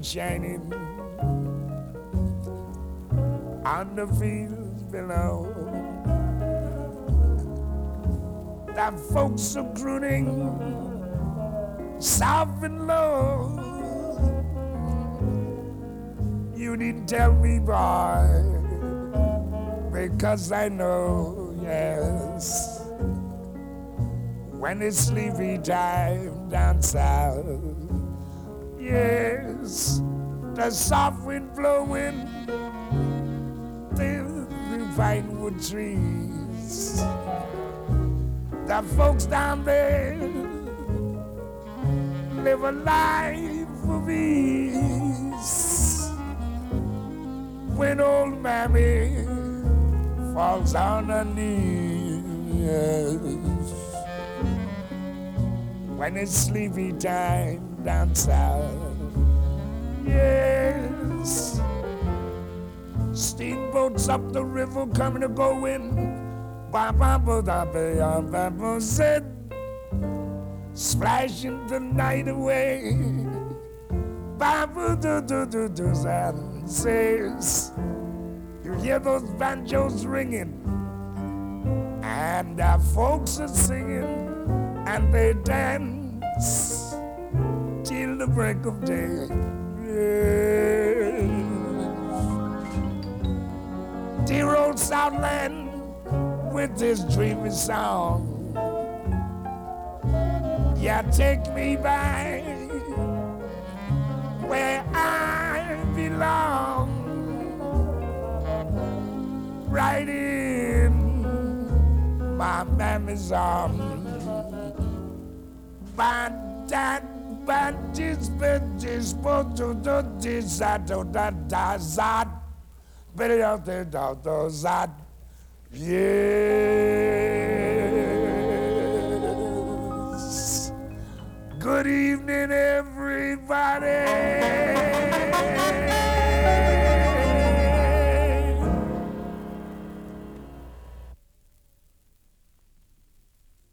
shining on the fields below. The folks are crooning soft and low. You needn't tell me, boy, because I know, yes, when it's sleepy time down south, yes, the soft wind blowing through the pinewood trees. The folks down there live a life of ease. When old mammy falls on her knees, when it's sleepy time down south, yes, steamboats up the river coming to going. Said, splashing the night away. And says, you hear those banjos ringing, and the folks are singing, and they dance till the break of day. Yes. Dear old Southland with this dreamy song, yeah, take me back where I belong, right in my mammy's arms. But that is yeah.